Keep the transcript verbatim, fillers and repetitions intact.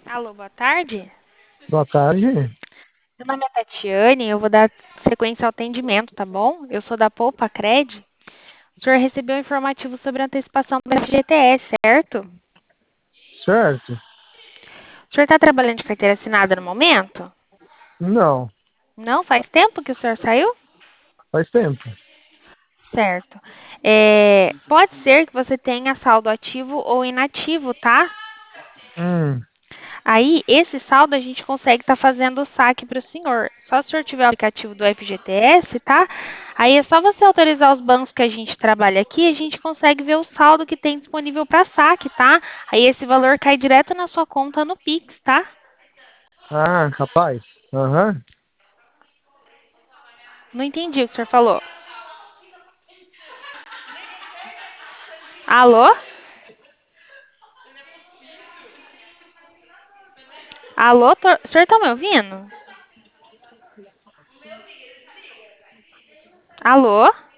Alô, boa tarde. Boa tarde. Meu nome é Tatiane, eu vou dar sequência ao atendimento, tá bom? Eu sou da Poupa Cred. O senhor recebeu um informativo sobre a antecipação do F G T S, certo? Certo? O senhor está trabalhando de carteira assinada no momento? Não, Não? Faz tempo que o senhor saiu? faz tempo. Certo. É, pode ser que você tenha saldo ativo ou inativo, tá? Hum, Aí, esse saldo a gente consegue estar fazendo o saque para o senhor. Só se o senhor tiver o aplicativo do F G T S, tá? Aí é só você autorizar os bancos que a gente trabalha aqui, a gente consegue ver o saldo que tem disponível para saque, tá? Aí esse valor cai direto na sua conta no Pix, tá? ah, capaz. Aham. Não entendi o que o senhor falou. Alô? Alô? tor- O senhor tá me ouvindo? Alô?